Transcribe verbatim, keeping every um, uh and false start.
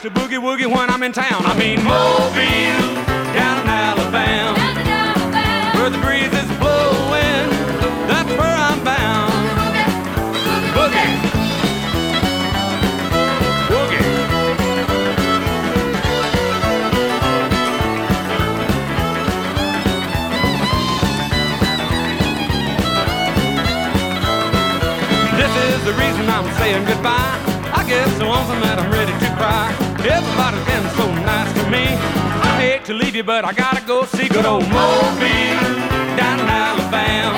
to boogie woogie when I'm in town. I mean Mobile, down in Alabama, Down in Alabama. where the breeze is blowing, that's where I'm bound. Boogie, boogie. This is the reason I'm saying goodbye. I get so lonesome that I'm ready to cry. Everybody's been so nice to me. I hate to leave you, but I gotta go see good old Mobile down in Alabama.